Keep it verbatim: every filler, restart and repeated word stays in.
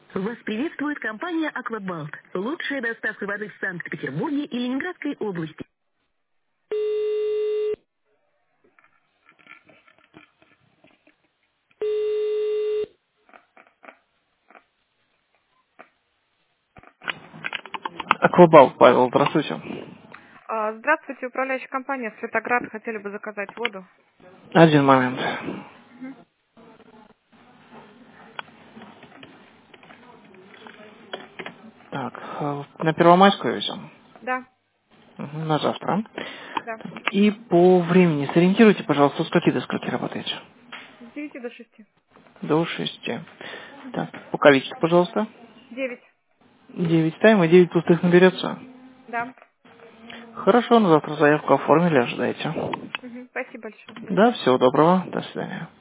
Вас приветствует компания «Аквабалт». Лучшая доставка воды в Санкт-Петербурге и Ленинградской области. Аквабал, Павел, здравствуйте. А, Здравствуйте, управляющая компания «Светоград». Хотели бы заказать воду. Один момент. Мгм. Так, э, на Первомайскую везем. Да, Мгм, на завтра. да. И по времени сориентируйте, пожалуйста, с скольки до скольки работаете? С девяти до шести. До шести. Мгм. Так, по количеству, пожалуйста. Девять. Девять тайм и девять пустых наберется. Да. Хорошо, на завтра заявку оформили, ожидайте. Мгм. Спасибо большое. До Да, свидания. всего доброго, до свидания.